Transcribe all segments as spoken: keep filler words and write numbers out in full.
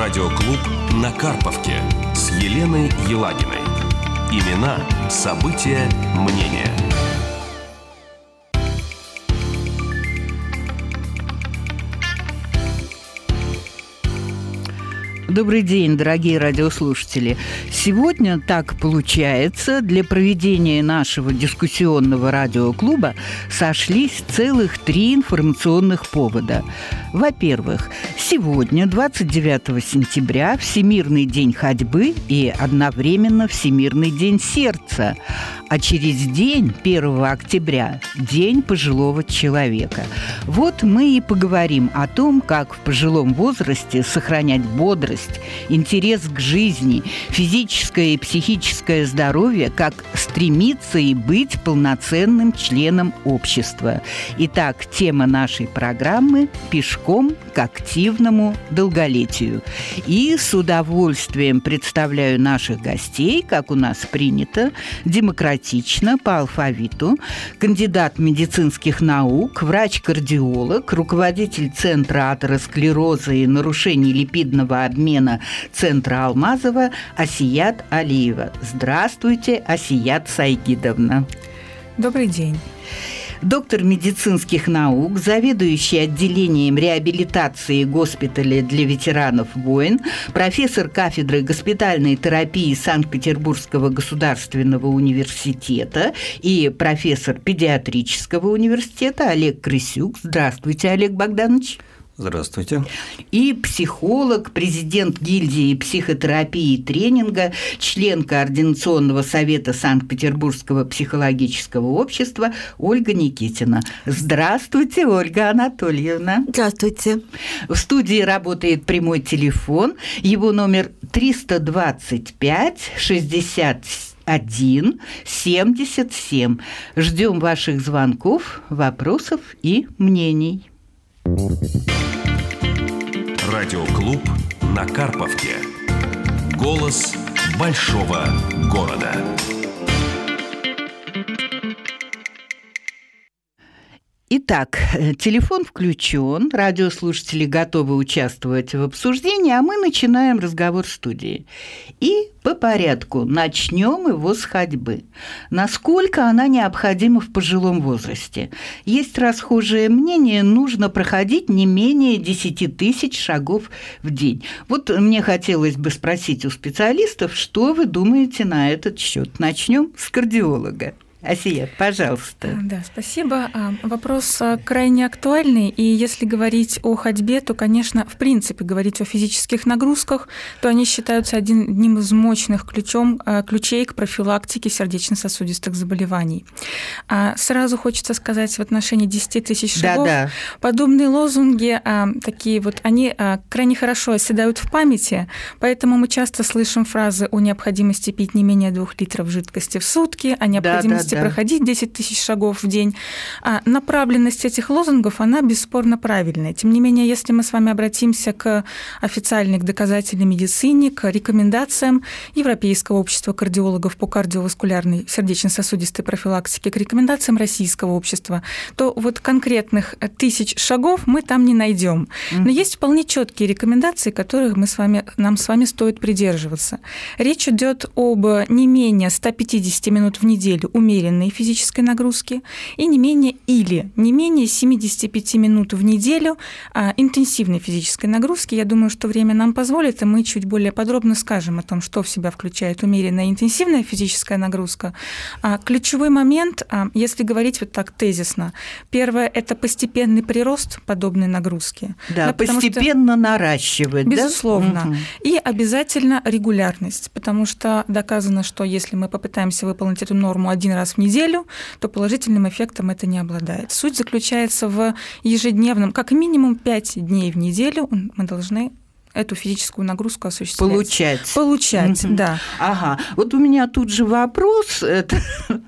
Радиоклуб на Карповке с Еленой Елагиной. Имена, события, мнения. Добрый день, дорогие радиослушатели. Сегодня так получается, для проведения нашего дискуссионного радиоклуба сошлись целых три информационных повода. Во-первых, сегодня, двадцать девятого сентября, Всемирный день ходьбы и одновременно Всемирный день сердца. А через день, первого октября, День пожилого человека. Вот мы и поговорим о том, как в пожилом возрасте сохранять бодрость, интерес к жизни, физическое и психическое здоровье, как стремиться и быть полноценным членом общества. Итак, тема нашей программы – «Пешком к активному долголетию». И с удовольствием представляю наших гостей, как у нас принято, демократично, по алфавиту, кандидат медицинских наук, врач-кардиолог, руководитель Центра атеросклероза и нарушений липидного обмена Центра Алмазова Асият Алиева. Здравствуйте, Асият Сайгидовна. Добрый день. Доктор медицинских наук, заведующий отделением реабилитации госпиталя для ветеранов войн, профессор кафедры госпитальной терапии Санкт-Петербургского государственного университета и профессор педиатрического университета Олег Крысюк. Здравствуйте, Олег Богданович. Здравствуйте. И психолог, президент гильдии психотерапии и тренинга, член Координационного совета Санкт-Петербургского психологического общества Ольга Никитина. Здравствуйте, Ольга Анатольевна. Здравствуйте. В студии работает прямой телефон. Его номер триста двадцать пять шестьдесят один семьдесят семь. Ждем ваших звонков, вопросов и мнений. Радиоклуб на Карповке. Голос большого города. Итак, телефон включен, радиослушатели готовы участвовать в обсуждении, а мы начинаем разговор в студии. И по порядку начнем его с ходьбы. Насколько она необходима в пожилом возрасте? Есть расхожее мнение, нужно проходить не менее десять тысяч шагов в день. Вот мне хотелось бы спросить у специалистов, что вы думаете на этот счет. Начнем с кардиолога. Асия, пожалуйста. Да, спасибо. Вопрос крайне актуальный, и если говорить о ходьбе, то, конечно, в принципе, говорить о физических нагрузках, то они считаются одним из мощных ключом, ключей к профилактике сердечно-сосудистых заболеваний. Сразу хочется сказать в отношении десяти тысяч шагов, да, да. Подобные лозунги, такие вот, они крайне хорошо оседают в памяти, поэтому мы часто слышим фразы о необходимости пить не менее двух литров жидкости в сутки, о необходимости да, да. проходить десять тысяч шагов в день. А направленность этих лозунгов, она бесспорно правильная. Тем не менее, если мы с вами обратимся к официальной, к доказательной медицине, к рекомендациям Европейского общества кардиологов по кардиоваскулярной сердечно-сосудистой профилактике, к рекомендациям Российского общества, то вот конкретных тысяч шагов мы там не найдем. Но есть вполне четкие рекомендации, которых мы с вами, нам с вами стоит придерживаться. Речь идет об не менее ста пятидесяти минут в неделю умеренной физической нагрузки и не менее или не менее семидесяти пяти минут в неделю а, интенсивной физической нагрузки. Я думаю, что время нам позволит, и мы чуть более подробно скажем о том, что в себя включает умеренная и интенсивная физическая нагрузка. А, ключевой момент, а, если говорить вот так тезисно, первое – это постепенный прирост подобной нагрузки. Да, да постепенно что, наращивать. Безусловно. Да? Угу. И обязательно регулярность, потому что доказано, что если мы попытаемся выполнить эту норму один раз в неделю, то положительным эффектом это не обладает. Суть заключается в ежедневном, как минимум пять дней в неделю мы должны эту физическую нагрузку осуществлять. Получать. Получать, mm-hmm. да. Ага. Вот у меня тут же вопрос. Это,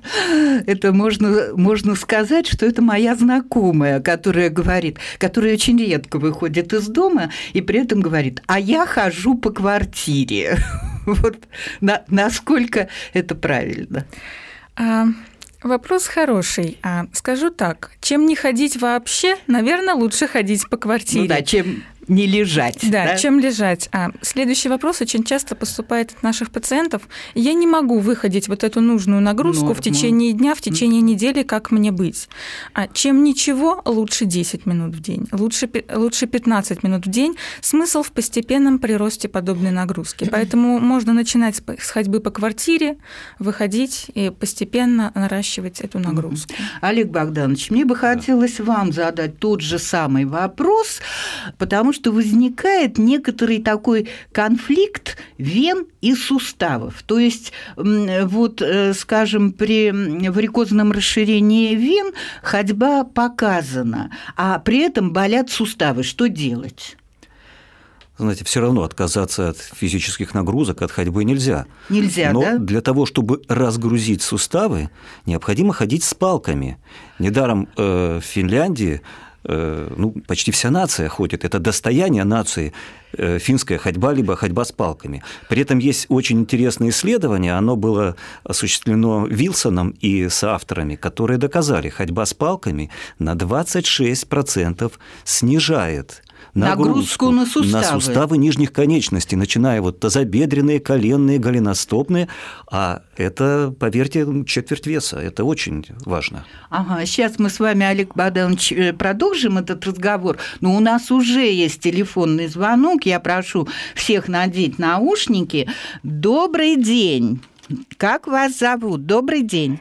это можно, можно сказать, что это моя знакомая, которая говорит, которая очень редко выходит из дома и при этом говорит, а я хожу по квартире. Вот на, насколько это правильно? А... Вопрос хороший. А, скажу так, чем не ходить вообще, наверное, лучше ходить по квартире. Ну да, чем не лежать. Да, да? чем лежать. А следующий вопрос очень часто поступает от наших пациентов. Я не могу выходить вот эту нужную нагрузку Норму. в течение дня, в течение недели, как мне быть. А чем ничего, лучше десять минут в день, лучше, лучше пятнадцать минут в день. Смысл в постепенном приросте подобной нагрузки. Поэтому можно начинать с ходьбы по квартире, выходить и постепенно наращивать эту нагрузку. Олег Богданович, мне бы хотелось вам задать тот же самый вопрос, потому что возникает некоторый такой конфликт вен и суставов. То есть, вот, скажем, при варикозном расширении вен ходьба показана, а при этом болят суставы. Что делать? Знаете, все равно отказаться от физических нагрузок, от ходьбы нельзя. Нельзя, Но да? для того, чтобы разгрузить суставы, необходимо ходить с палками. Недаром э, в Финляндии э, ну, почти вся нация ходит. Это достояние нации э, финская ходьба, либо ходьба с палками. При этом есть очень интересное исследование, оно было осуществлено Вилсоном и соавторами, которые доказали, ходьба с палками на двадцать шесть процентов снижает нагрузку, нагрузку на суставы. на суставы нижних конечностей, начиная вот тазобедренные, коленные, голеностопные, а это, поверьте, четверть веса, это очень важно. Ага, сейчас мы с вами, Олег Богданович, продолжим этот разговор, но у нас уже есть телефонный звонок, я прошу всех надеть наушники. Добрый день, как вас зовут? Добрый день.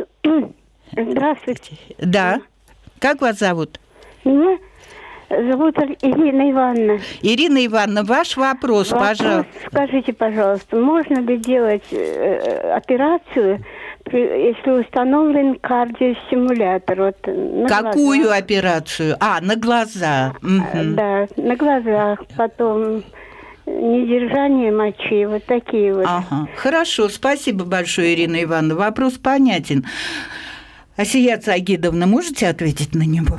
Здравствуйте. Да, как вас зовут? Меня зовут Ирина Ивановна. Ирина Ивановна, ваш вопрос, вопрос, пожалуйста. Скажите, пожалуйста, можно ли делать э, операцию, если установлен кардиостимулятор? Вот, Какую глазах. операцию? А, на глаза. Угу. Да, на глазах. Потом недержание мочи, вот такие вот. Ага. Хорошо, спасибо большое, Ирина Ивановна. Вопрос понятен. Асия Цагидовна, можете ответить на него?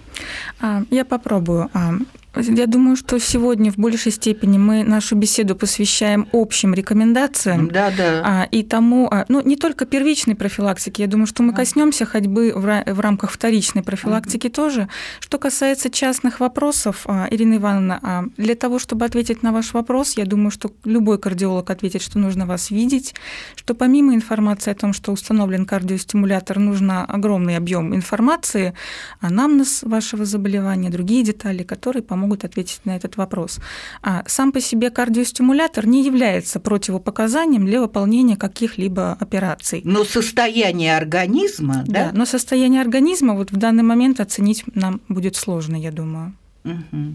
Я попробую. Я думаю, что сегодня в большей степени мы нашу беседу посвящаем общим рекомендациям да, да. и тому, ну, не только первичной профилактики, я думаю, что мы коснемся ходьбы в рамках вторичной профилактики mm-hmm. тоже. Что касается частных вопросов, Ирина Ивановна, для того, чтобы ответить на ваш вопрос, я думаю, что любой кардиолог ответит, что нужно вас видеть, что помимо информации о том, что установлен кардиостимулятор, нужно огромный объем информации, анамнез вашего заболевания, другие детали, которые помогут могут ответить на этот вопрос. А сам по себе кардиостимулятор не является противопоказанием для выполнения каких-либо операций. Но состояние организма, да? Да, но состояние организма вот в данный момент оценить нам будет сложно, я думаю. Угу.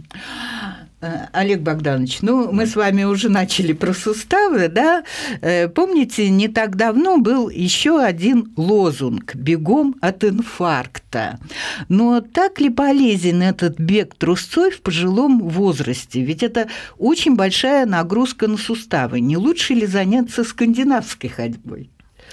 Олег Богданович, ну, мы с вами уже начали про суставы, да? Помните, не так давно был еще один лозунг «Бегом от инфаркта». Но так ли полезен этот бег трусцой в пожилом возрасте? Ведь это очень большая нагрузка на суставы. Не лучше ли заняться скандинавской ходьбой?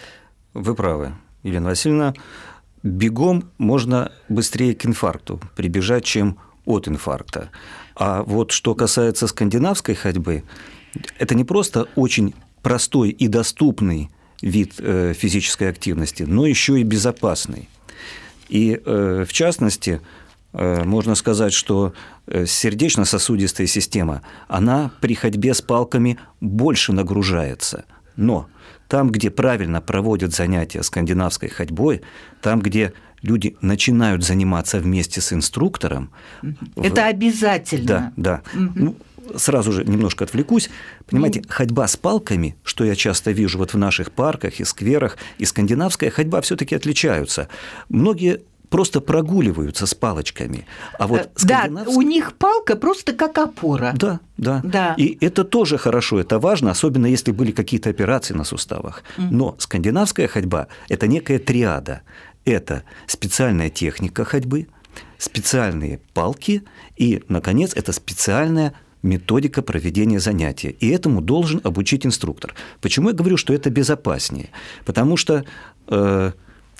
Вы правы, Елена Васильевна. Бегом можно быстрее к инфаркту прибежать, чем от инфаркта. А вот что касается скандинавской ходьбы, это не просто очень простой и доступный вид физической активности, но еще и безопасный. И в частности, можно сказать, что сердечно-сосудистая система, она при ходьбе с палками больше нагружается. Но там, где правильно проводят занятия скандинавской ходьбой, там, где люди начинают заниматься вместе с инструктором. Это в... обязательно. Да, да. Угу. Ну, сразу же немножко отвлекусь. Понимаете, ну... ходьба с палками, что я часто вижу вот в наших парках и скверах, и скандинавская ходьба все-таки отличаются. Многие просто прогуливаются с палочками. А вот скандинавская... Да, у них палка просто как опора. Да, да, да. И это тоже хорошо, это важно, особенно если были какие-то операции на суставах. Mm. Но скандинавская ходьба – это некая триада. Это специальная техника ходьбы, специальные палки и, наконец, это специальная методика проведения занятия. И этому должен обучить инструктор. Почему я говорю, что это безопаснее? Потому что э,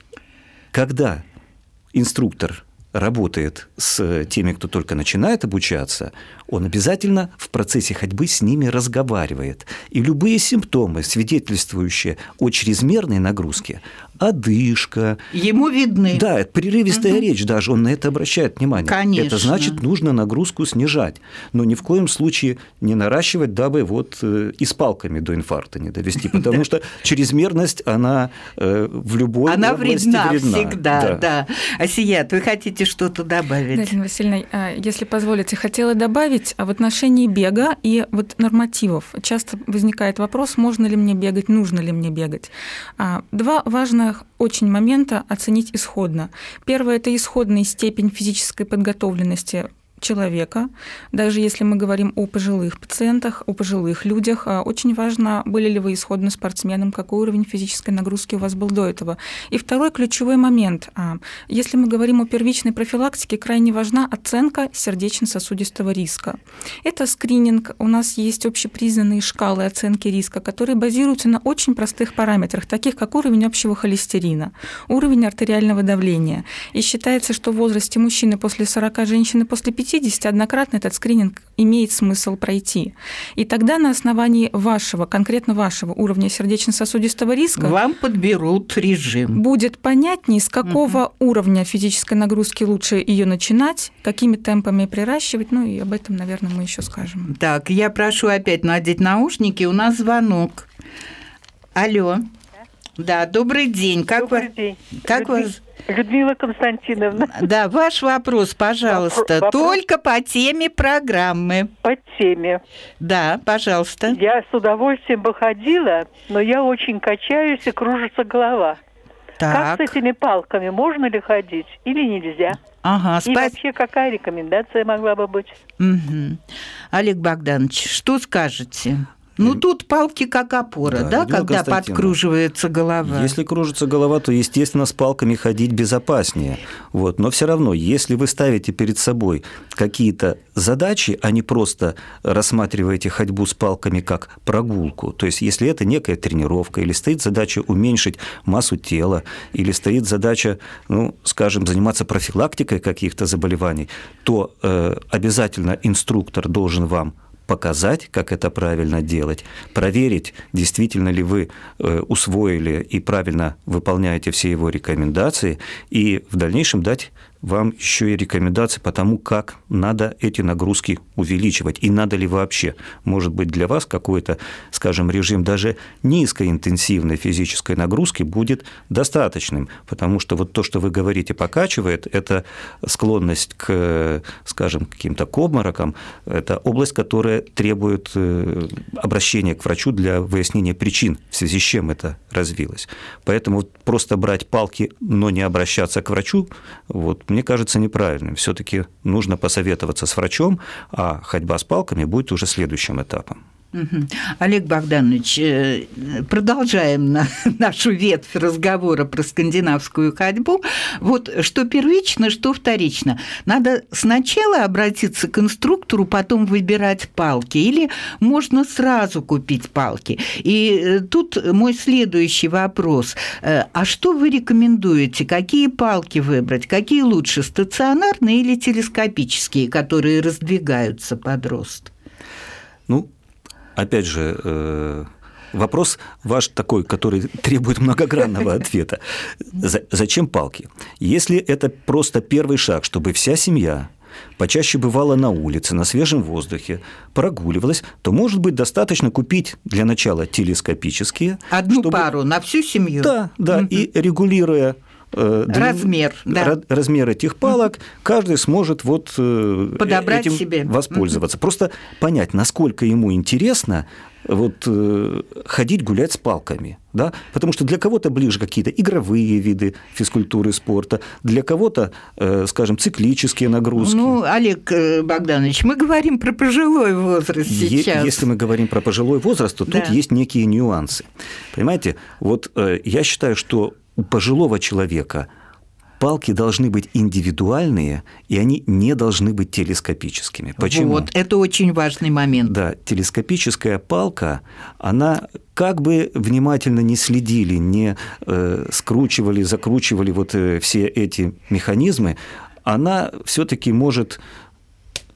когда инструктор работает с теми, кто только начинает обучаться, он обязательно в процессе ходьбы с ними разговаривает. И любые симптомы, свидетельствующие о чрезмерной нагрузке, одышка. Ему видны. Да, это прерывистая угу. речь даже, он на это обращает внимание. Конечно. Это значит, нужно нагрузку снижать, но ни в коем случае не наращивать, дабы вот и с палками до инфаркта не довести, потому что чрезмерность, она в любой она области вредна. Она вредна всегда, да. да. Асият, вы хотите что-то добавить? Да, Ирина Васильевна, если позволите, хотела добавить в отношении бега и вот нормативов. Часто возникает вопрос, можно ли мне бегать, нужно ли мне бегать. Два важных очень момента оценить исходно. Первое – это исходная степень физической подготовленности человека. Даже если мы говорим о пожилых пациентах, о пожилых людях, очень важно, были ли вы исходно спортсменом, какой уровень физической нагрузки у вас был до этого. И второй ключевой момент. Если мы говорим о первичной профилактике, крайне важна оценка сердечно-сосудистого риска. Это скрининг. У нас есть общепризнанные шкалы оценки риска, которые базируются на очень простых параметрах, таких как уровень общего холестерина, уровень артериального давления. И считается, что в возрасте мужчины после сорока, женщины после пятидесяти однократно этот скрининг имеет смысл пройти. И тогда на основании вашего, конкретно вашего уровня сердечно-сосудистого риска вам подберут режим. Будет понятнее, с какого угу. уровня физической нагрузки лучше ее начинать, какими темпами приращивать, ну и об этом, наверное, мы еще скажем. Так, я прошу опять надеть наушники, у нас звонок. Алло. Да, добрый день. Как добрый вы... день. Как Людмила, вас... Людмила Константиновна. Да, ваш вопрос, пожалуйста. Вопрос... Только по теме программы. По теме. Да, пожалуйста. Я с удовольствием бы ходила, но я очень качаюсь и кружится голова. Так. Как с этими палками? Можно ли ходить или нельзя? Ага, и спа... вообще какая рекомендация могла бы быть? Угу. Олег Богданович, что скажете? Ну, тут палки как опора, да, да когда подкруживается голова. Если кружится голова, то, естественно, с палками ходить безопаснее. Вот. Но все равно, если вы ставите перед собой какие-то задачи, а не просто рассматриваете ходьбу с палками как прогулку, то есть если это некая тренировка, или стоит задача уменьшить массу тела, или стоит задача, ну, скажем, заниматься профилактикой каких-то заболеваний, то э, обязательно инструктор должен вам показать, как это правильно делать, проверить, действительно ли вы усвоили и правильно выполняете все его рекомендации, и в дальнейшем дать вам еще и рекомендации по тому, как надо эти нагрузки увеличивать, и надо ли вообще. Может быть, для вас какой-то, скажем, режим даже низкоинтенсивной физической нагрузки будет достаточным, потому что вот то, что вы говорите, покачивает, это склонность к, скажем, каким-то к обморокам, это область, которая требует обращения к врачу для выяснения причин, в связи с чем это развилось. Поэтому просто брать палки, но не обращаться к врачу, вот, мне кажется неправильным. Все-таки нужно посоветоваться с врачом, а ходьба с палками будет уже следующим этапом. Угу. Олег Богданович, продолжаем нашу ветвь разговора про скандинавскую ходьбу. Вот что первично, что вторично. Надо сначала обратиться к инструктору, потом выбирать палки, или можно сразу купить палки? И тут мой следующий вопрос. А что вы рекомендуете? Какие палки выбрать? Какие лучше, стационарные или телескопические, которые раздвигаются под рост? Ну, опять же, вопрос ваш такой, который требует многогранного ответа. Зачем палки? Если это просто первый шаг, чтобы вся семья почаще бывала на улице, на свежем воздухе, прогуливалась, то, может быть, достаточно купить для начала телескопические. Одну чтобы... пару на всю семью? Да, да, угу. И регулируя размер, да. размер этих палок, каждый сможет вот подобрать этим себе, воспользоваться. Просто понять, насколько ему интересно вот, ходить гулять с палками. Да? Потому что для кого-то ближе какие-то игровые виды физкультуры, спорта, для кого-то, скажем, циклические нагрузки. Ну, Олег Богданович, мы говорим про пожилой возраст сейчас. Если мы говорим про пожилой возраст, то да. Тут есть некие нюансы. Понимаете, вот я считаю, что у пожилого человека палки должны быть индивидуальные, и они не должны быть телескопическими. Почему? Вот, это очень важный момент. Да, телескопическая палка, она как бы внимательно не следили, не э, скручивали, закручивали вот э, все эти механизмы, она все-таки может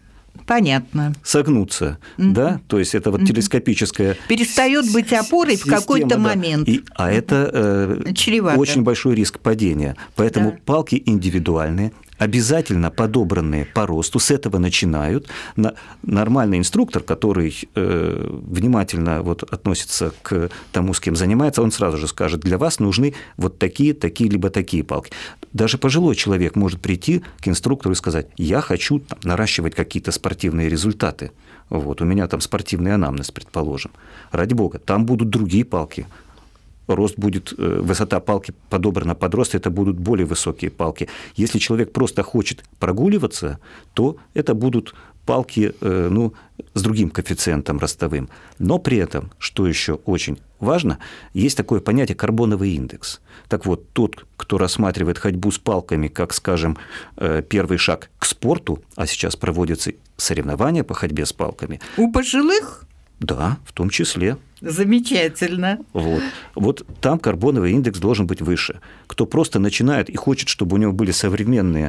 Понятно. Согнуться, mm-hmm. да, то есть это вот mm-hmm. телескопическая... Перестает быть опорой система, в какой-то да. момент. И, а это э, очень большой риск падения. Поэтому да. палки индивидуальные, обязательно подобранные по росту, с этого начинают. Нормальный инструктор, который э, внимательно вот относится к тому, с кем занимается, он сразу же скажет, для вас нужны вот такие, такие, либо такие палки. Даже пожилой человек может прийти к инструктору и сказать, я хочу там, наращивать какие-то спортивные результаты. Вот, у меня там спортивный анамнез, предположим. Ради бога, там будут другие палки. Рост будет, высота палки подобрана под рост, это будут более высокие палки. Если человек просто хочет прогуливаться, то это будут палки ну, с другим коэффициентом ростовым. Но при этом, что еще очень важно, есть такое понятие карбоновый индекс. Так вот, тот, кто рассматривает ходьбу с палками, как, скажем, первый шаг к спорту, а сейчас проводятся соревнования по ходьбе с палками. У пожилых? Да, в том числе. Замечательно. Вот. вот там карбоновый индекс должен быть выше. Кто просто начинает и хочет, чтобы у него были современные,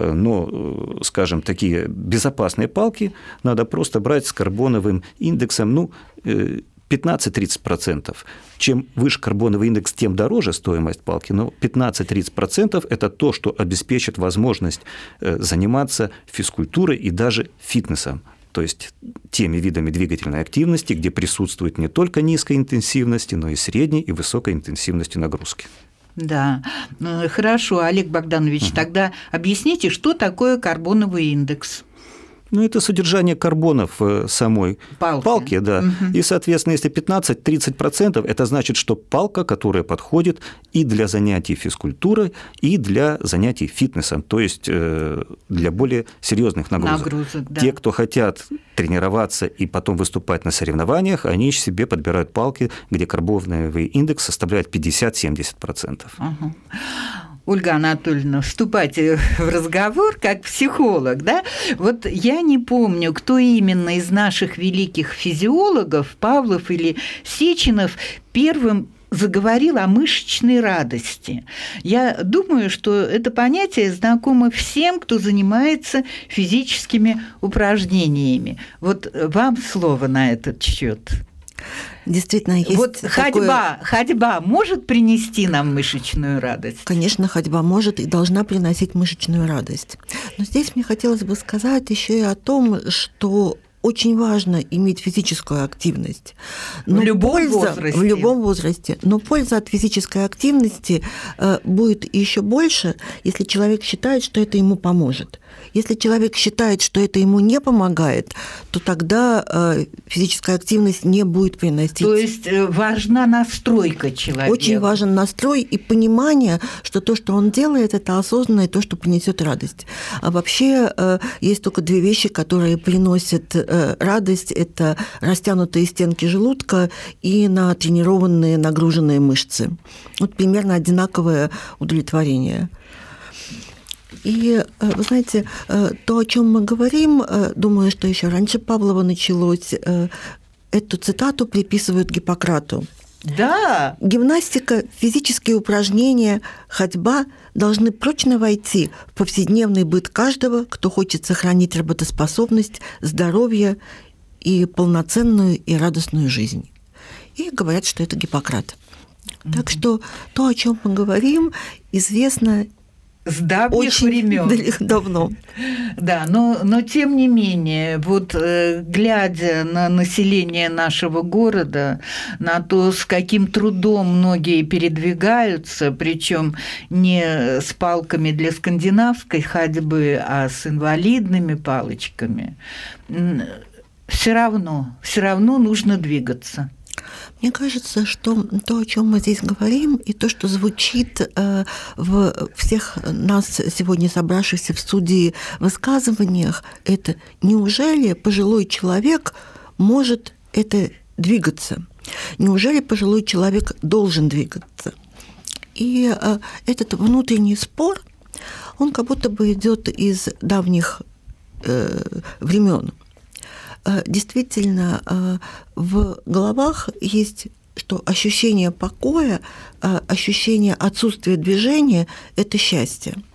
но, скажем, такие безопасные палки, надо просто брать с карбоновым индексом, ну, пятнадцать-тридцать процентов. Чем выше карбоновый индекс, тем дороже стоимость палки, но пятнадцать-тридцать процентов – это то, что обеспечит возможность заниматься физкультурой и даже фитнесом. То есть теми видами двигательной активности, где присутствует не только низкой интенсивности, но и средней и высокой интенсивности нагрузки. Да, хорошо, Олег Богданович, угу. тогда объясните, что такое карбоновый индекс? Ну, это содержание карбона в самой палке, палке, да. Угу. И, соответственно, если пятнадцать-тридцать процентов, это значит, что палка, которая подходит и для занятий физкультурой, и для занятий фитнесом, то есть для более серьезных нагрузок. Нагрузок, да. Те, кто хотят тренироваться и потом выступать на соревнованиях, они себе подбирают палки, где карбоновый индекс составляет пятьдесят-семьдесят процентов. Угу. Ольга Анатольевна, вступайте в разговор как психолог, да? Вот я не помню, кто именно из наших великих физиологов, Павлов или Сеченов, первым заговорил о мышечной радости. Я думаю, что это понятие знакомо всем, кто занимается физическими упражнениями. Вот вам слово на этот счет. Действительно, есть вот такое... ходьба, ходьба может принести нам мышечную радость? Конечно, ходьба может и должна приносить мышечную радость. Но здесь мне хотелось бы сказать еще и о том, что очень важно иметь физическую активность. Но в любом польза, возрасте. В любом возрасте. Но польза от физической активности будет еще больше, если человек считает, что это ему поможет. Если человек считает, что это ему не помогает, то тогда физическая активность не будет приносить. То есть важна настройка человека. Очень важен настрой и понимание, что то, что он делает, это осознанно и то, что принесет радость. А вообще есть только две вещи, которые приносят радость. Это растянутые стенки желудка и натренированные, нагруженные мышцы. Вот примерно одинаковое удовлетворение. И, вы знаете, то, о чем мы говорим, думаю, что еще раньше Павлова началось, эту цитату приписывают Гиппократу. Да. Гимнастика, физические упражнения, ходьба должны прочно войти в повседневный быт каждого, кто хочет сохранить работоспособность, здоровье и полноценную и радостную жизнь. И говорят, что это Гиппократ. Mm-hmm. Так что то, о чем мы говорим, известно с давних времен. Давно. Да, но, но тем не менее, вот э, глядя на население нашего города, на то, с каким трудом многие передвигаются, причем не с палками для скандинавской ходьбы, а с инвалидными палочками, все равно, все равно нужно двигаться. Мне кажется, что то, о чем мы здесь говорим, и то, что звучит в всех нас сегодня собравшихся в студии высказываниях, это неужели пожилой человек может это двигаться? Неужели пожилой человек должен двигаться? И этот внутренний спор, он как будто бы идет из давних времен. Действительно, в головах есть что ощущение покоя, ощущение отсутствия движения – это счастье.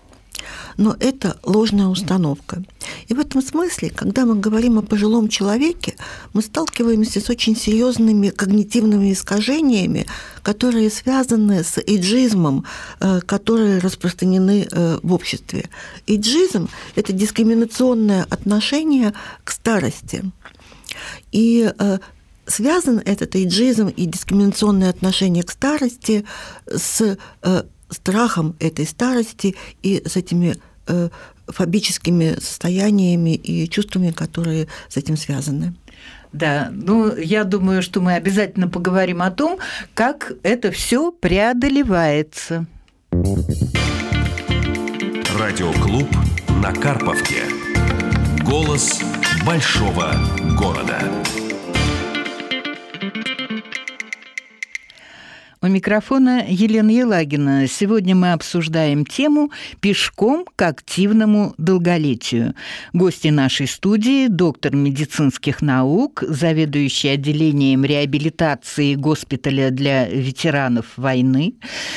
Но это ложная установка. И в этом смысле, когда мы говорим о пожилом человеке, мы сталкиваемся с очень серьезными когнитивными искажениями, которые связаны с эйджизмом, которые распространены в обществе. Эйджизм – это дискриминационное отношение к старости. И связан этот эйджизм и дискриминационное отношение к старости с страхом этой старости и с этими э, фобическими состояниями и чувствами, которые с этим связаны. Да, ну, я думаю, что мы обязательно поговорим о том, как это все преодолевается. Радиоклуб на Карповке. Голос большого города. У микрофона Елена Елагина. Сегодня мы обсуждаем тему «Пешком к активному долголетию». Гости нашей студии – доктор медицинских наук, заведующий отделением реабилитации госпиталя для ветеранов войны,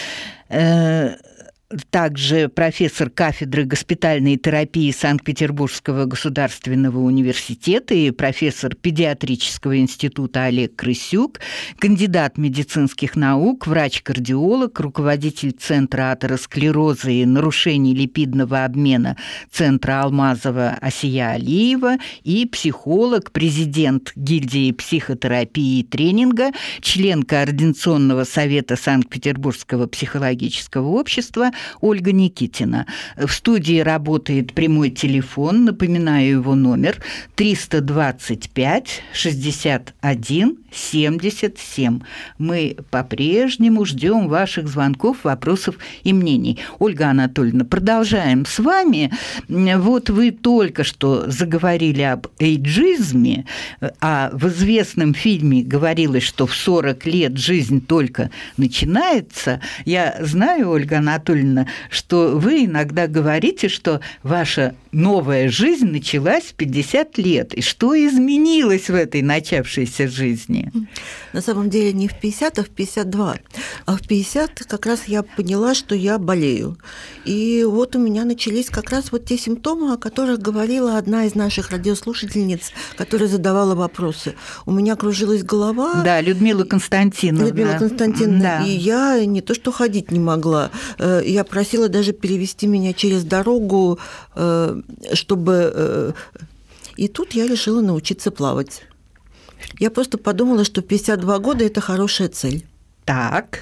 также профессор кафедры госпитальной терапии Санкт-Петербургского государственного университета и профессор педиатрического института Олег Крысюк, кандидат медицинских наук, врач-кардиолог, руководитель Центра атеросклероза и нарушений липидного обмена Центра Алмазова Асия Алиева и психолог, президент гильдии психотерапии и тренинга, член Координационного совета Санкт-Петербургского психологического общества Ольга Никитина. В студии работает прямой телефон, напоминаю его номер триста двадцать пять шестьдесят один семьдесят семь. Мы по-прежнему ждем ваших звонков, вопросов и мнений. Ольга Анатольевна, продолжаем с вами. Вот вы только что заговорили об эйджизме, а в известном фильме говорилось, что в сорок лет жизнь только начинается. Я знаю, Ольга Анатольевна, что вы иногда говорите, что ваша новая жизнь началась в пятьдесят лет. И что изменилось в этой начавшейся жизни? На самом деле не в пятьдесят, а в пятьдесят два. А в пятьдесят как раз я поняла, что я болею. И вот у меня начались как раз вот те симптомы, о которых говорила одна из наших радиослушательниц, которая задавала вопросы. У меня кружилась голова. Да, Людмила Константиновна. Людмила Константиновна. Да. И я не то что ходить не могла. Я просила даже перевести меня через дорогу, чтобы... И тут я решила научиться плавать. Я просто подумала, что пятьдесят два года – это хорошая цель. Так.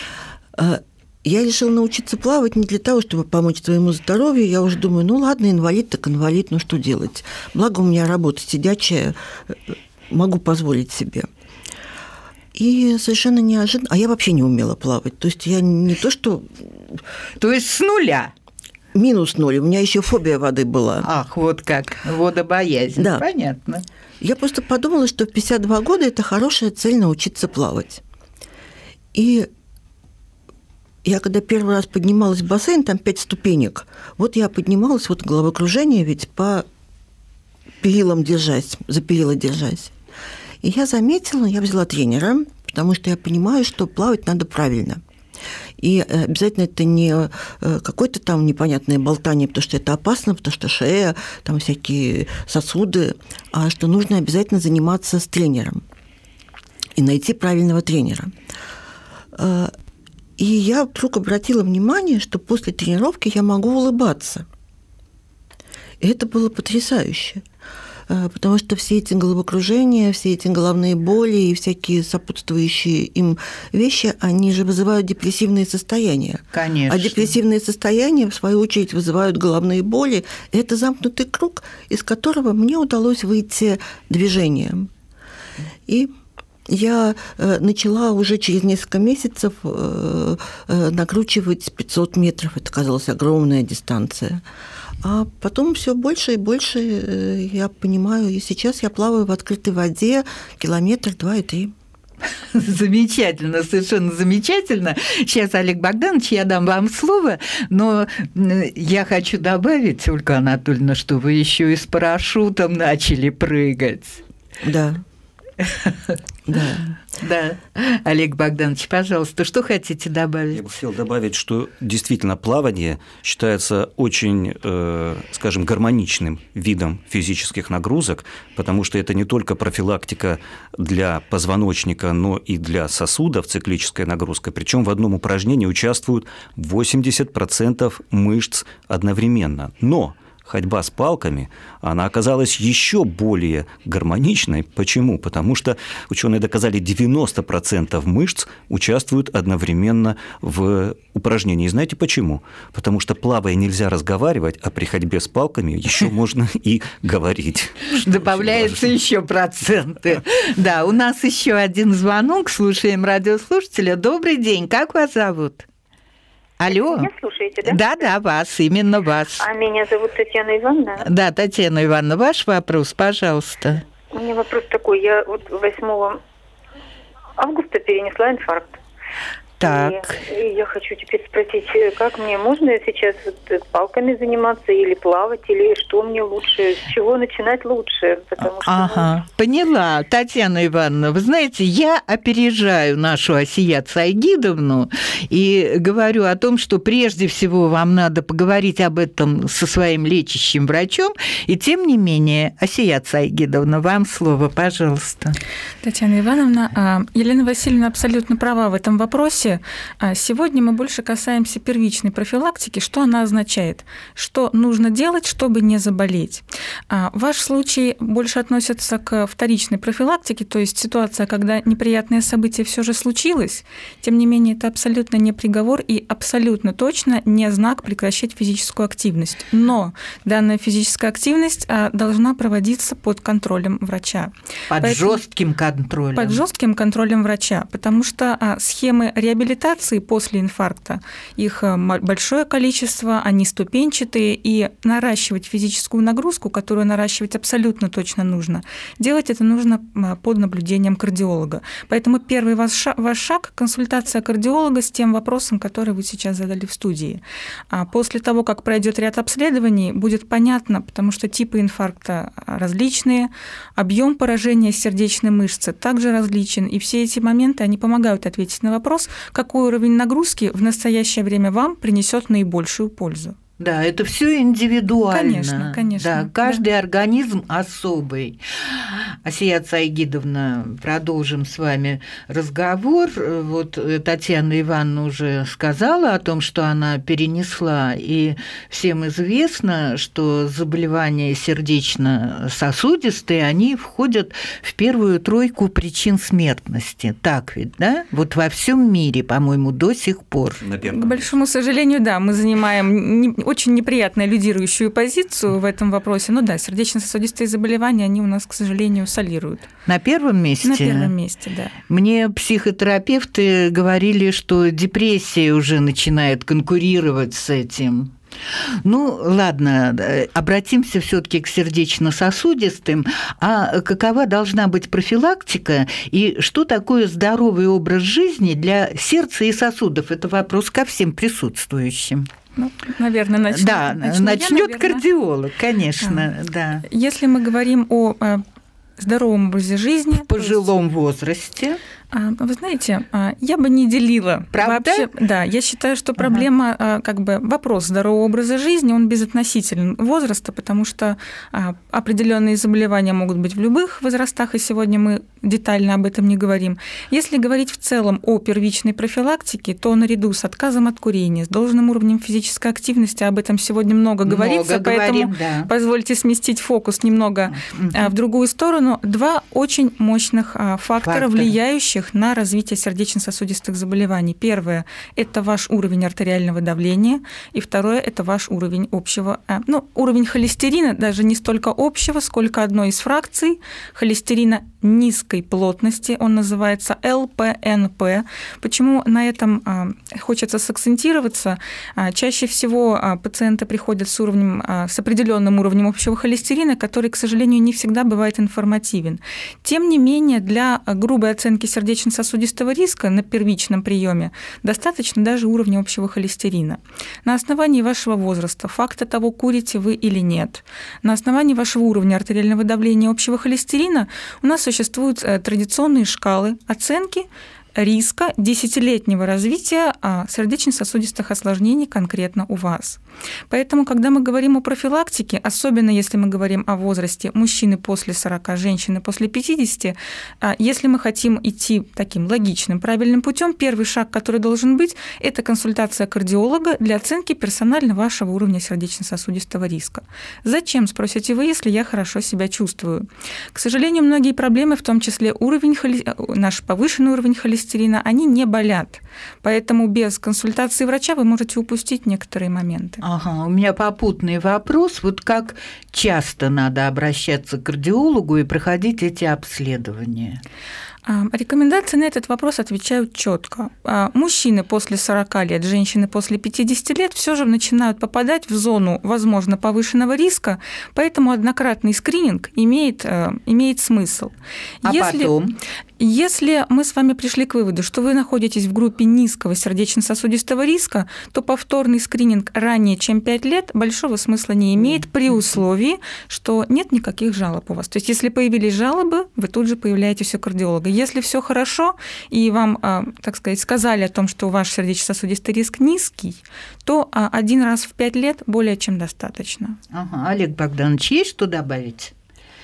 Я решила научиться плавать не для того, чтобы помочь своему здоровью. Я уже думаю, ну ладно, инвалид так инвалид, ну что делать? Благо у меня работа сидячая, могу позволить себе. И совершенно неожиданно... А я вообще не умела плавать. То есть я не то, что... То есть с нуля? Минус ноль. У меня еще фобия воды была. Ах, вот как. Водобоязнь. Да. Понятно. Я просто подумала, что в пятьдесят два года это хорошая цель научиться плавать. И я когда первый раз поднималась в бассейн, там пять ступенек, вот я поднималась, вот головокружение, ведь по перилам держась, за перила держась. И я заметила, я взяла тренера, потому что я понимаю, что плавать надо правильно. И обязательно это не какое-то там непонятное болтание, потому что это опасно, потому что шея, там всякие сосуды, а что нужно обязательно заниматься с тренером и найти правильного тренера. И я вдруг обратила внимание, что после тренировки я могу улыбаться. И это было потрясающе. Потому что все эти головокружения, все эти головные боли и всякие сопутствующие им вещи, они же вызывают депрессивные состояния. Конечно. А депрессивные состояния, в свою очередь, вызывают головные боли. Это замкнутый круг, из которого мне удалось выйти движением. И я начала уже через несколько месяцев накручивать пятьсот метров. Это казалась огромная дистанция. А потом все больше и больше я понимаю, и сейчас я плаваю в открытой воде километр, два и три. Замечательно, совершенно замечательно. Сейчас, Олег Богданович, я дам вам слово, но я хочу добавить, Ольга Анатольевна, что вы еще и с парашютом начали прыгать. Да. Да. Да. Олег Богданович, пожалуйста, что хотите добавить? Я бы хотел добавить, что действительно плавание считается очень, э, скажем, гармоничным видом физических нагрузок, потому что это не только профилактика для позвоночника, но и для сосудов, циклическая нагрузка. Причем в одном упражнении участвуют восемьдесят процентов мышц одновременно. Но ходьба с палками, она оказалась еще более гармоничной. Почему? Потому что ученые доказали, девяносто процентов мышц участвуют одновременно в упражнении. И знаете почему? Потому что плавая нельзя разговаривать, а при ходьбе с палками еще можно и говорить. Добавляются еще проценты. Да, у нас еще один звонок. Слушаем радиослушателя. Добрый день. Как вас зовут? Алло. Меня слушаете, да? Да, да, вас, именно вас. А меня зовут Татьяна Ивановна. Да, Татьяна Ивановна, ваш вопрос, пожалуйста. У меня вопрос такой. Я вот восьмого августа перенесла инфаркт. Так. И, и я хочу теперь спросить, как мне, можно сейчас вот палками заниматься или плавать, или что мне лучше, с чего начинать лучше? Потому что, ага, ну... поняла. Татьяна Ивановна, вы знаете, я опережаю нашу Асият Сайгидовну и говорю о том, что прежде всего вам надо поговорить об этом со своим лечащим врачом, и тем не менее, Асият Сайгидовна, вам слово, пожалуйста. Татьяна Ивановна, Елена Васильевна абсолютно права в этом вопросе. Сегодня мы больше касаемся первичной профилактики. Что она означает? Что нужно делать, чтобы не заболеть? Ваш случай больше относится к вторичной профилактике, то есть ситуация, когда неприятное событие все же случилось. Тем не менее, это абсолютно не приговор и абсолютно точно не знак прекращать физическую активность. Но данная физическая активность должна проводиться под контролем врача. Под Поэтому... жестким контролем. Под жестким контролем врача, потому что схемы реабилитации реабилитации после инфаркта. Их большое количество, они ступенчатые, и наращивать физическую нагрузку, которую наращивать абсолютно точно нужно, делать это нужно под наблюдением кардиолога. Поэтому первый ваш шаг, ваш шаг – консультация кардиолога с тем вопросом, который вы сейчас задали в студии. А после того, как пройдет ряд обследований, будет понятно, потому что типы инфаркта различные, объем поражения сердечной мышцы также различен, и все эти моменты, они помогают ответить на вопрос, какой уровень нагрузки в настоящее время вам принесет наибольшую пользу. Да, это все индивидуально. Конечно, конечно. Да, каждый да. организм особый. Асият Сайгидовна, продолжим с вами разговор. Вот Татьяна Ивановна уже сказала о том, что она перенесла, и всем известно, что заболевания сердечно-сосудистые, они входят в первую тройку причин смертности. Так ведь, да? Вот во всем мире, по-моему, до сих пор. К большому сожалению, да, мы занимаем очень неприятную лидирующую позицию в этом вопросе. Ну да, сердечно-сосудистые заболевания, они у нас, к сожалению, солируют. На первом месте? На первом месте, да. Мне психотерапевты говорили, что депрессия уже начинает конкурировать с этим. Ну, ладно, обратимся все-таки к сердечно-сосудистым. А какова должна быть профилактика и что такое здоровый образ жизни для сердца и сосудов? Это вопрос ко всем присутствующим. Ну, наверное, начнет, да, начну начнет я, кардиолог, конечно, а, да. Если мы говорим о здоровом образе жизни в пожилом есть... возрасте. Вы знаете, я бы не делила. Правда? Вообще, да, я считаю, что проблема, ага. как бы вопрос здорового образа жизни, он безотносителен возраста, потому что определенные заболевания могут быть в любых возрастах, и сегодня мы детально об этом не говорим. Если говорить в целом о первичной профилактике, то наряду с отказом от курения, с должным уровнем физической активности, об этом сегодня много, много говорится, говорим, поэтому да. позвольте сместить фокус немного угу. в другую сторону. Два очень мощных фактора, Фактор. влияющих на развитие сердечно-сосудистых заболеваний. Первое – это ваш уровень артериального давления, и второе – это ваш уровень общего, ну, уровень холестерина, даже не столько общего, сколько одной из фракций холестерина низкой плотности, он называется эл пэ эн пэ. Почему на этом хочется сакцентироваться? Чаще всего пациенты приходят с, уровнем, с определенным уровнем общего холестерина, который, к сожалению, не всегда бывает информативен. Тем не менее, для грубой оценки сердечно-сосудистого риска на первичном приеме достаточно даже уровня общего холестерина. На основании вашего возраста, факта того, курите вы или нет, на основании вашего уровня артериального давления и общего холестерина у нас существуют традиционные шкалы оценки риска десятилетнего развития сердечно-сосудистых осложнений конкретно у вас. Поэтому, когда мы говорим о профилактике, особенно если мы говорим о возрасте мужчины после сорока, женщины после пятидесяти, если мы хотим идти таким логичным, правильным путем, первый шаг, который должен быть, это консультация кардиолога для оценки персонально вашего уровня сердечно-сосудистого риска. Зачем, спросите вы, если я хорошо себя чувствую? К сожалению, многие проблемы, в том числе уровень, наш повышенный уровень холестерина, они не болят. Поэтому без консультации врача вы можете упустить некоторые моменты. Ага, у меня попутный вопрос. Вот как часто надо обращаться к кардиологу и проходить эти обследования? Рекомендации на этот вопрос отвечают четко. Мужчины после сорока лет, женщины после пятидесяти лет все же начинают попадать в зону, возможно, повышенного риска, поэтому однократный скрининг имеет, имеет смысл. А Если... потом? Если мы с вами пришли к выводу, что вы находитесь в группе низкого сердечно-сосудистого риска, то повторный скрининг ранее, чем пять лет, большого смысла не имеет при условии, что нет никаких жалоб у вас. То есть если появились жалобы, вы тут же появляетесь у кардиолога. Если все хорошо, и вам, так сказать, сказали о том, что ваш сердечно-сосудистый риск низкий, то один раз в пять лет более чем достаточно. Ага. Олег Богданович, есть что добавить?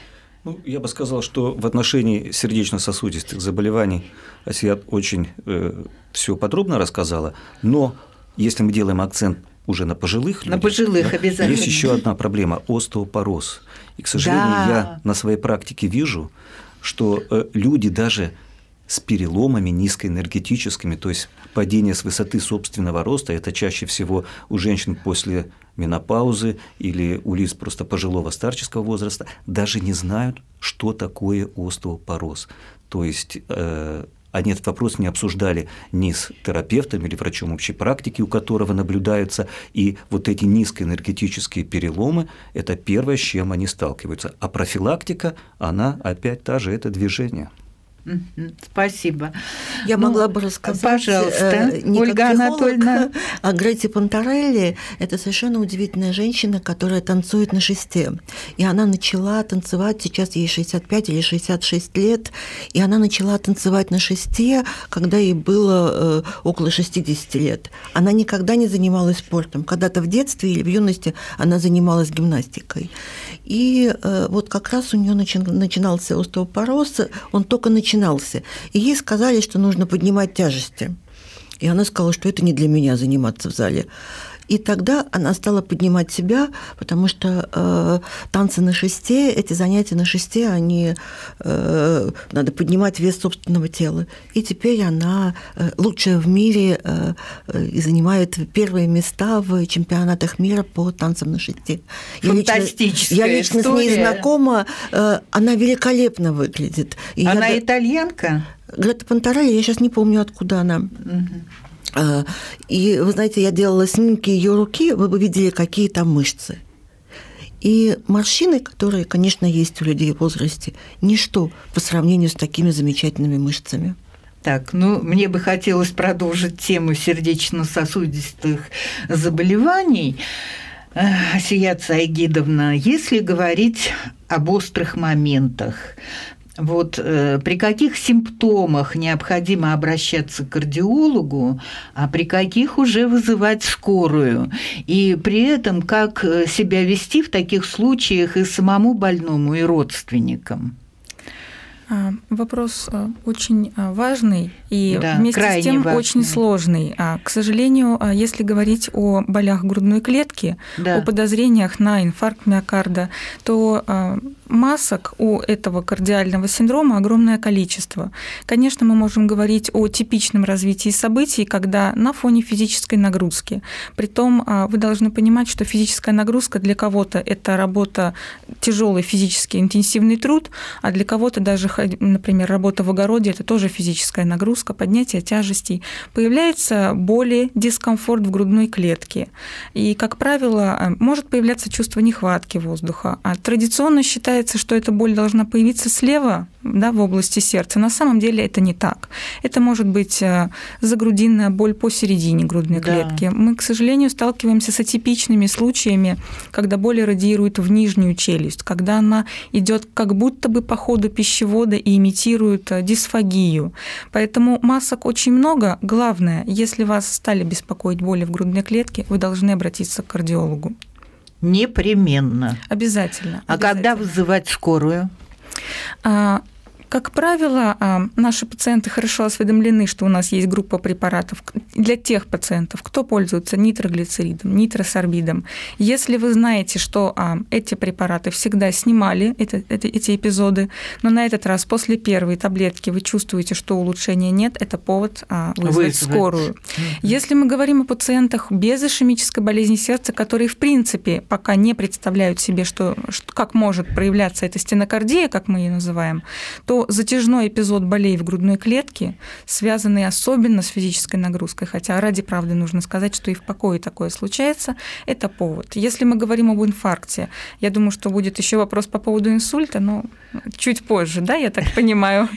Ну, я бы сказал, что в отношении сердечно-сосудистых заболеваний Асият очень э, все подробно рассказала, но если мы делаем акцент уже на пожилых людях, на пожилых да, обязательно. Есть еще одна проблема – остеопороз. И, к сожалению, да. я на своей практике вижу, что э, люди даже с переломами низкоэнергетическими, то есть падение с высоты собственного роста, это чаще всего у женщин после менопаузы или у лиц просто пожилого старческого возраста, даже не знают, что такое остеопороз. То есть э, они этот вопрос не обсуждали ни с терапевтом или врачом общей практики, у которого наблюдаются, и вот эти низкоэнергетические переломы – это первое, с чем они сталкиваются. А профилактика, она опять та же, это движение. Спасибо. Я ну, могла бы рассказать, пожалуйста, э, не Ольга как психолог, Анатольевна. о Грете Понтарелли. Это совершенно удивительная женщина, которая танцует на шесте. И она начала танцевать, сейчас ей шестьдесят пять или шестьдесят шесть лет, и она начала танцевать на шесте, когда ей было э, около шестидесяти лет. Она никогда не занималась спортом. Когда-то в детстве или в юности она занималась гимнастикой. И э, вот как раз у нее начи- начинался остеопороз, он только начинался. И ей сказали, что нужно поднимать тяжести. И она сказала, что это не для меня заниматься в зале. И тогда она стала поднимать себя, потому что э, танцы на шесте, эти занятия на шесте, они э, надо поднимать вес собственного тела. И теперь она э, лучшая в мире э, э, и занимает первые места в чемпионатах мира по танцам на шесте. Фантастическая Я лично, я лично с ней знакома, э, она великолепно выглядит. И она я... итальянка? Грета Понтарелли, я сейчас не помню, откуда она. Угу. И, вы знаете, я делала снимки ее руки, вы бы видели, какие там мышцы. И морщины, которые, конечно, есть у людей в возрасте, ничто по сравнению с такими замечательными мышцами. Так, ну, мне бы хотелось продолжить тему сердечно-сосудистых заболеваний. Асият Саигидовна, если говорить об острых моментах, вот э, при каких симптомах необходимо обращаться к кардиологу, а при каких уже вызывать скорую? И при этом как себя вести в таких случаях и самому больному, и родственникам? Вопрос очень важный и да, вместе с тем важный. Очень сложный. К сожалению, если говорить о болях грудной клетки, да. о подозрениях на инфаркт миокарда, то масок у этого кардиального синдрома огромное количество. Конечно, мы можем говорить о типичном развитии событий, когда на фоне физической нагрузки. Притом вы должны понимать, что физическая нагрузка для кого-то это работа, тяжелый физический интенсивный труд, а для кого-то даже, например, работа в огороде – это тоже физическая нагрузка, поднятие тяжестей. Появляется боль, дискомфорт в грудной клетке. И, как правило, может появляться чувство нехватки воздуха. А традиционно считается, что эта боль должна появиться слева, да, в области сердца. На самом деле это не так. Это может быть загрудинная боль посередине грудной да. клетки. Мы, к сожалению, сталкиваемся с атипичными случаями, когда боль радиирует в нижнюю челюсть, когда она идет как будто бы по ходу пищевода и имитируют дисфагию. Поэтому масок очень много. Главное, если вас стали беспокоить боли в грудной клетке, вы должны обратиться к кардиологу. Непременно. Обязательно. А обязательно. когда вызывать скорую? А, Как правило, наши пациенты хорошо осведомлены, что у нас есть группа препаратов для тех пациентов, кто пользуется нитроглицеридом, нитросорбидом. Если вы знаете, что эти препараты всегда снимали это, это, эти эпизоды, но на этот раз после первой таблетки вы чувствуете, что улучшения нет, это повод вызвать Вызвать. скорую. Mm-hmm. Если мы говорим о пациентах без ишемической болезни сердца, которые, в принципе, пока не представляют себе, что, как может проявляться эта стенокардия, как мы ее называем, то затяжной эпизод болей в грудной клетке, связанный особенно с физической нагрузкой, хотя ради правды нужно сказать, что и в покое такое случается, это повод. Если мы говорим об инфаркте, я думаю, что будет еще вопрос по поводу инсульта, но чуть позже, да, я так понимаю?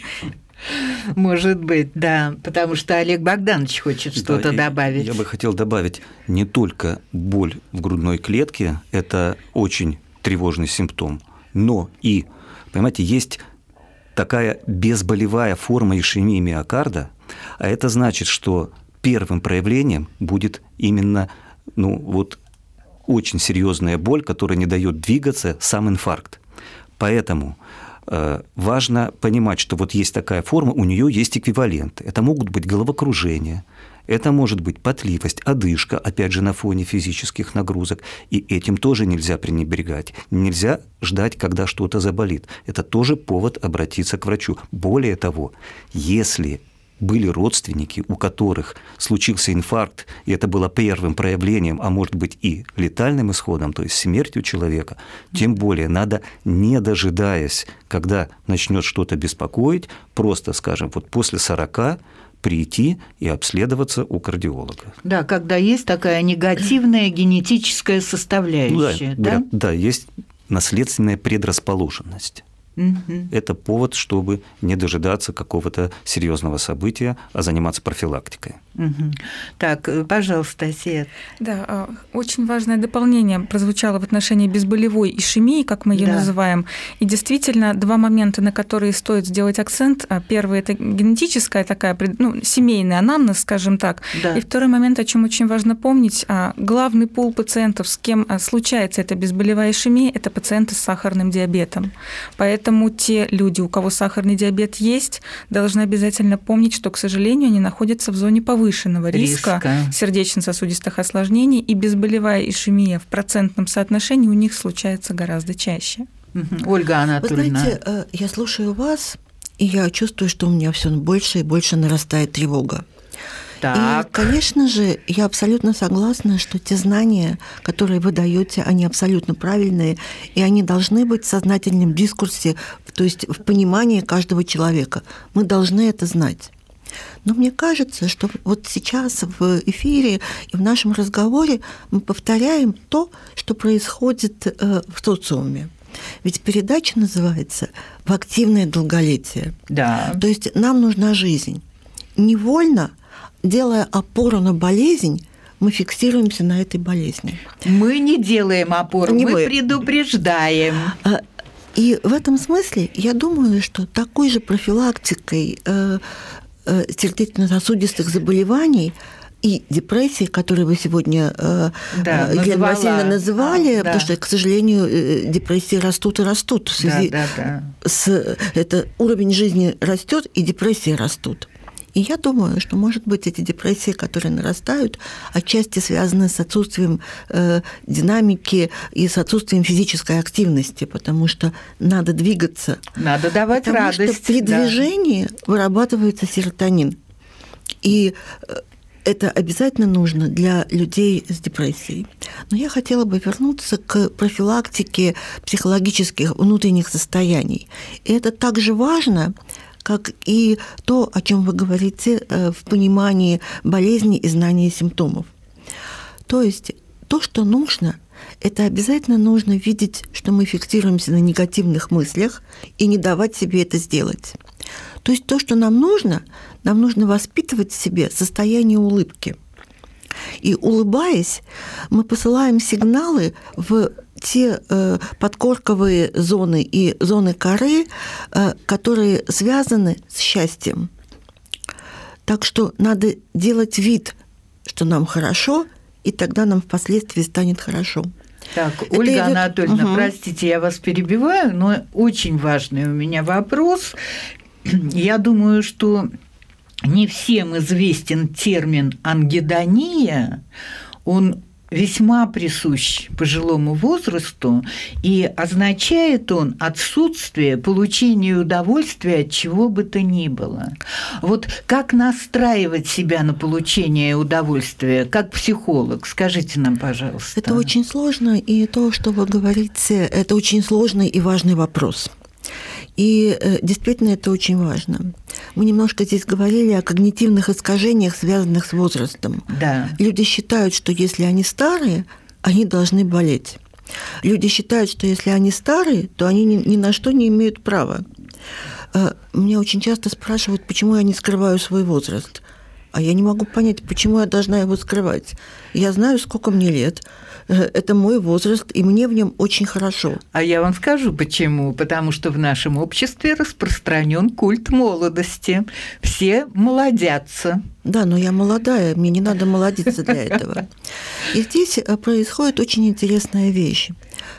Может быть, да, потому что Олег Богданович хочет что-то да, добавить. Я бы хотел добавить, не только боль в грудной клетке – это очень тревожный симптом, но и, понимаете, есть такая безболевая форма ишемии миокарда, а это значит, что первым проявлением будет именно ну, вот, очень серьезная боль, которая не дает двигаться, сам инфаркт. Поэтому э, важно понимать, что вот есть такая форма, у нее есть эквиваленты. Это могут быть головокружение, это может быть потливость, одышка, опять же, на фоне физических нагрузок. И этим тоже нельзя пренебрегать. Нельзя ждать, когда что-то заболит. Это тоже повод обратиться к врачу. Более того, если были родственники, у которых случился инфаркт, и это было первым проявлением, а может быть и летальным исходом, то есть смертью человека, тем более надо, не дожидаясь, когда начнет что-то беспокоить, просто, скажем, вот после сорока прийти и обследоваться у кардиолога. Да, когда есть такая негативная генетическая составляющая. Ну, да, да? Да, есть наследственная предрасположенность. Угу. Это повод, чтобы не дожидаться какого-то серьезного события, а заниматься профилактикой. Угу. Так, пожалуйста, Асия. Да, очень важное дополнение прозвучало в отношении безболевой ишемии, как мы ее да. называем. И действительно, два момента, на которые стоит сделать акцент. Первый – это генетическая такая, ну, семейный анамнез, скажем так. Да. И второй момент, о чем очень важно помнить, главный пул пациентов, с кем случается эта безболевая ишемия, это пациенты с сахарным диабетом. Поэтому Поэтому те люди, у кого сахарный диабет есть, должны обязательно помнить, что, к сожалению, они находятся в зоне повышенного риска, риска. сердечно-сосудистых осложнений, и безболевая ишемия в процентном соотношении у них случается гораздо чаще. Угу. Ольга Анатольевна. Вы знаете, я слушаю вас, и я чувствую, что у меня все больше и больше нарастает тревога. Так. И, конечно же, я абсолютно согласна, что те знания, которые вы даете, они абсолютно правильные, и они должны быть в сознательном дискурсе, то есть в понимании каждого человека. Мы должны это знать. Но мне кажется, что вот сейчас в эфире и в нашем разговоре мы повторяем то, что происходит в социуме. Ведь передача называется «В активное долголетие». Да. То есть нам нужна жизнь. Невольно, делая опору на болезнь, мы фиксируемся на этой болезни. Мы не делаем опору, не мы, мы предупреждаем. И в этом смысле я думаю, что такой же профилактикой сердечно-сосудистых заболеваний и депрессии, которые вы сегодня, да, Елена Васильевна, называли, да. Потому что, к сожалению, депрессии растут и растут. В связи да, да, да. с это уровень жизни растет, и депрессии растут. И я думаю, что, может быть, эти депрессии, которые нарастают, отчасти связаны с отсутствием э, динамики и с отсутствием физической активности, потому что надо двигаться. Надо давать потому радость. Потому что при да. движении вырабатывается серотонин. И это обязательно нужно для людей с депрессией. Но я хотела бы вернуться к профилактике психологических внутренних состояний. И это также важно, как и то, о чем вы говорите в понимании болезни и знании симптомов. То есть то, что нужно, это обязательно нужно видеть, что мы фиксируемся на негативных мыслях и не давать себе это сделать. То есть то, что нам нужно, нам нужно воспитывать в себе состояние улыбки. И улыбаясь, мы посылаем сигналы в те э, подкорковые зоны и зоны коры, э, которые связаны с счастьем. Так что надо делать вид, что нам хорошо, и тогда нам впоследствии станет хорошо. Так, Это Ольга идет... Анатольевна, угу. простите, я вас перебиваю, но очень важный у меня вопрос. Я думаю, что не всем известен термин ангидония. Он весьма присущ пожилому возрасту, и означает он отсутствие получения удовольствия от чего бы то ни было. Вот как настраивать себя на получение удовольствия, как психолог? Скажите нам, пожалуйста. Это очень сложно, и то, что вы говорите, это очень сложный и важный вопрос. И действительно это очень важно. Мы немножко здесь говорили о когнитивных искажениях, связанных с возрастом. Да. Люди считают, что если они старые, они должны болеть. Люди считают, что если они старые, то они ни, ни на что не имеют права. Меня очень часто спрашивают, почему я не скрываю свой возраст. А я не могу понять, почему я должна его скрывать. Я знаю, сколько мне лет. Это мой возраст, и мне в нем очень хорошо. А я вам скажу, почему. Потому что в нашем обществе распространен культ молодости. Все молодятся. Да, но я молодая, мне не надо молодиться для этого. И здесь происходит очень интересная вещь.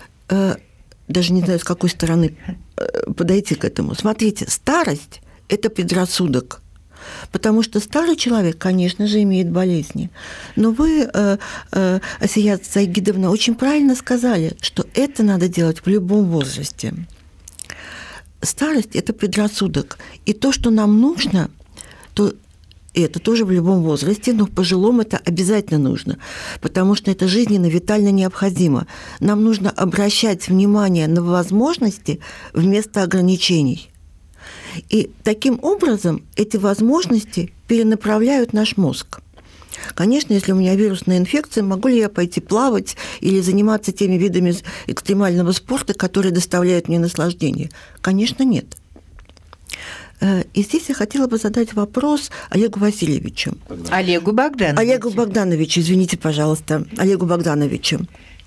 Даже не знаю, с какой стороны подойти к этому. Смотрите, старость – это предрассудок. Потому что старый человек, конечно же, имеет болезни. Но вы, э, э, Асият Сайгидовна, очень правильно сказали, что это надо делать в любом возрасте. Старость – это предрассудок. И то, что нам нужно, то это тоже в любом возрасте, но в пожилом это обязательно нужно, потому что это жизненно, витально необходимо. Нам нужно обращать внимание на возможности вместо ограничений. И таким образом эти возможности перенаправляют наш мозг. Конечно, если у меня вирусная инфекция, могу ли я пойти плавать или заниматься теми видами экстремального спорта, которые доставляют мне наслаждение? Конечно, нет. И здесь я хотела бы задать вопрос Олегу Васильевичу. Олегу Богдановичу. Олегу Богдановичу, извините, пожалуйста, Олегу Богдановичу.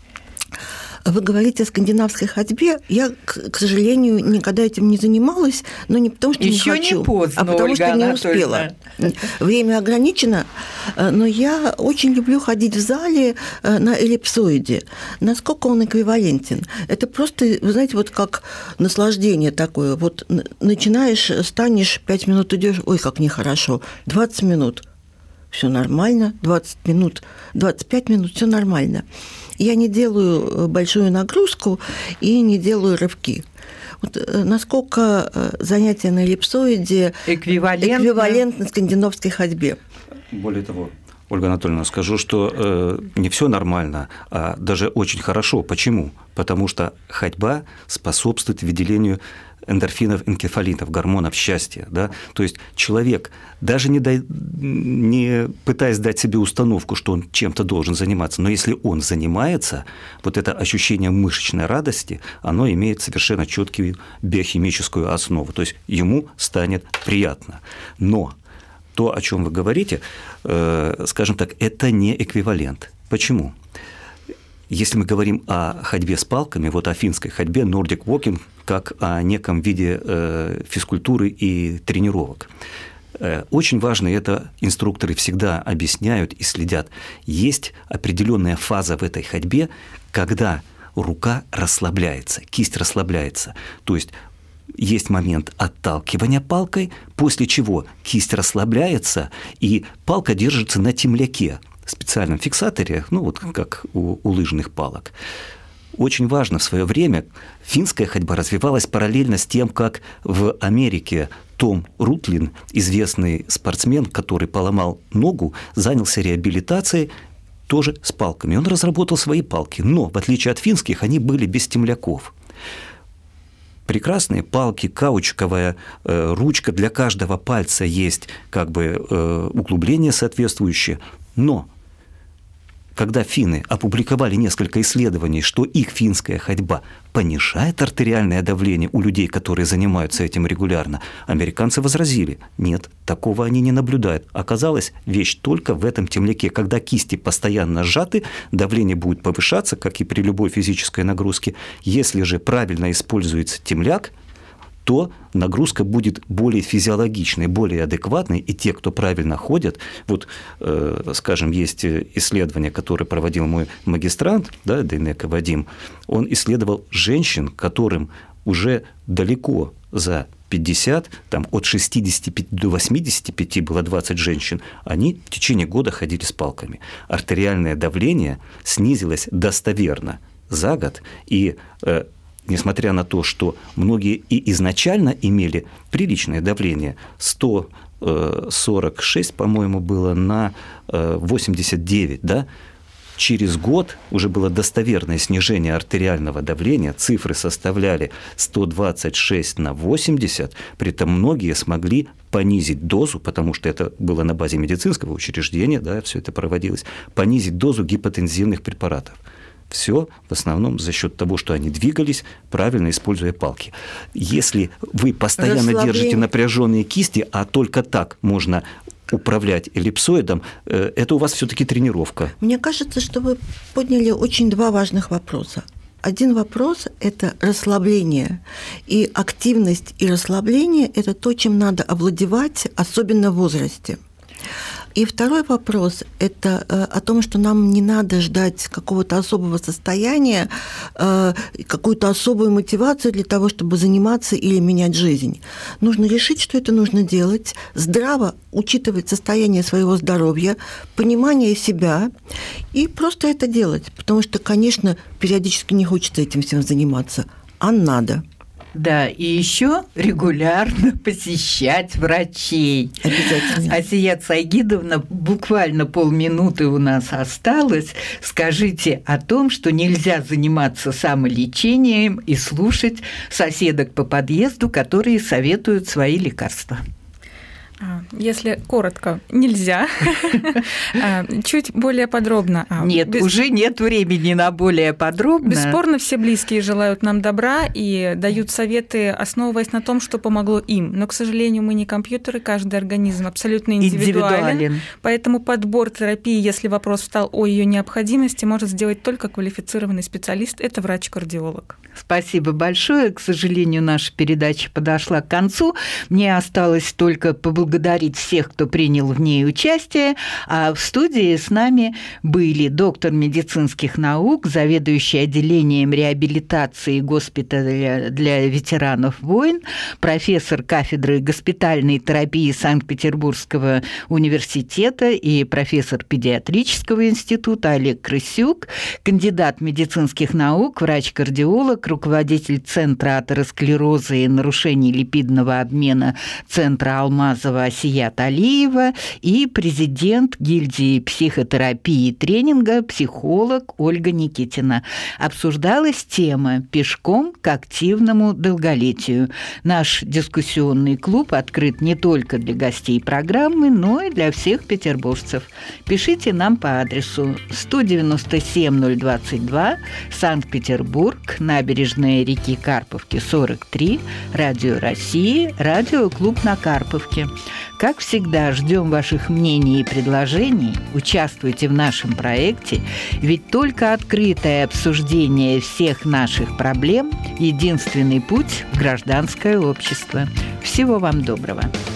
Вы говорите о скандинавской ходьбе. Я, к сожалению, никогда этим не занималась, но не потому, что Еще не хочу, не поздно, а потому, Ольга что не Анатольевна. успела. Время ограничено, но я очень люблю ходить в зале на эллипсоиде. Насколько он эквивалентен? Это просто, вы знаете, вот как наслаждение такое. Вот начинаешь, станешь, пять минут идешь, ой, как нехорошо, двадцать минут. Все нормально, двадцать минут, двадцать пять минут, все нормально. Я не делаю большую нагрузку и не делаю рывки. Вот насколько занятия на эллипсоиде эквивалентно, эквивалентны скандинавской ходьбе? Более того, Ольга Анатольевна, скажу, что э, не все нормально, а даже очень хорошо. Почему? Потому что ходьба способствует выделению эндорфинов, энкефалинов, гормонов счастья. Да? То есть человек, даже не, дай, не пытаясь дать себе установку, что он чем-то должен заниматься, но если он занимается, вот это ощущение мышечной радости, оно имеет совершенно четкую биохимическую основу. То есть ему станет приятно. Но то, о чем вы говорите, э, скажем так, это не эквивалент. Почему? Если мы говорим о ходьбе с палками, вот о финской ходьбе, Nordic Walking, как о неком виде э, физкультуры и тренировок. Э, очень важно, это инструкторы всегда объясняют и следят. Есть определенная фаза в этой ходьбе, когда рука расслабляется, кисть расслабляется. То есть есть момент отталкивания палкой, после чего кисть расслабляется, и палка держится на темляке, специальном фиксаторе, ну вот как у, у лыжных палок. Очень важно, в свое время финская ходьба развивалась параллельно с тем, как в Америке Том Рутлин, известный спортсмен, который поломал ногу, занялся реабилитацией тоже с палками. Он разработал свои палки, но, в отличие от финских, они были без темляков. Прекрасные палки, каучуковая э, ручка, для каждого пальца есть как бы э, углубление соответствующее, но когда финны опубликовали несколько исследований, что их финская ходьба понижает артериальное давление у людей, которые занимаются этим регулярно, американцы возразили: нет, такого они не наблюдают. Оказалось, вещь только в этом темляке. Когда кисти постоянно сжаты, давление будет повышаться, как и при любой физической нагрузке. Если же правильно используется темляк, то нагрузка будет более физиологичной, более адекватной, и те, кто правильно ходят, вот, э, скажем, есть исследование, которое проводил мой магистрант, да, Дейнеко Вадим, он исследовал женщин, которым уже далеко за пятьдесят, там от шестидесяти пяти до восьмидесяти пяти было двадцать женщин, они в течение года ходили с палками. Артериальное давление снизилось достоверно за год, и э, несмотря на то, что многие и изначально имели приличное давление, сто сорок шесть, по-моему, было на восемьдесят девять, да, через год уже было достоверное снижение артериального давления, цифры составляли сто двадцать шесть на восемьдесят, при этом многие смогли понизить дозу, потому что это было на базе медицинского учреждения, да, все это проводилось, понизить дозу гипотензивных препаратов. Все в основном за счет того, что они двигались, правильно используя палки. Если вы постоянно держите напряженные кисти, а только так можно управлять эллипсоидом, это у вас все-таки тренировка. Мне кажется, что вы подняли очень два важных вопроса. Один вопрос – это расслабление. И активность и расслабление – это то, чем надо овладевать, особенно в возрасте. И второй вопрос – это о том, что нам не надо ждать какого-то особого состояния, какую-то особую мотивацию для того, чтобы заниматься или менять жизнь. Нужно решить, что это нужно делать, здраво учитывать состояние своего здоровья, понимание себя и просто это делать. Потому что, конечно, периодически не хочется этим всем заниматься, а надо. Да, и еще регулярно посещать врачей. Обязательно. Асият Сайгидовна, буквально полминуты у нас осталось. Скажите о том, что нельзя заниматься самолечением и слушать соседок по подъезду, которые советуют свои лекарства. Если коротко, нельзя. Чуть более подробно. Нет, Без... уже нет времени на более подробно. Бесспорно, все близкие желают нам добра и дают советы, основываясь на том, что помогло им. Но, к сожалению, мы не компьютеры, каждый организм абсолютно индивидуален. индивидуален. Поэтому подбор терапии, если вопрос встал о ее необходимости, может сделать только квалифицированный специалист – это врач-кардиолог. Спасибо большое. К сожалению, наша передача подошла к концу. Мне осталось только поблагодарить Благодарить всех, кто принял в ней участие. А в студии с нами были доктор медицинских наук, заведующий отделением реабилитации госпиталя для ветеранов войн, профессор кафедры госпитальной терапии Санкт-Петербургского университета и профессор педиатрического института Олег Крысюк, кандидат медицинских наук, врач-кардиолог, руководитель Центра атеросклероза и нарушений липидного обмена Центра Алмазова Асият Алиева и президент гильдии психотерапии и тренинга, психолог Ольга Никитина. Обсуждалась тема «Пешком к активному долголетию». Наш дискуссионный клуб открыт не только для гостей программы, но и для всех петербуржцев. Пишите нам по адресу сто девяносто семь ноль двадцать два, Санкт-Петербург, набережная реки Карповки, сорок три, Радио России, радиоклуб на Карповке. Как всегда, ждем ваших мнений и предложений. Участвуйте в нашем проекте, ведь только открытое обсуждение всех наших проблем – единственный путь в гражданское общество. Всего вам доброго.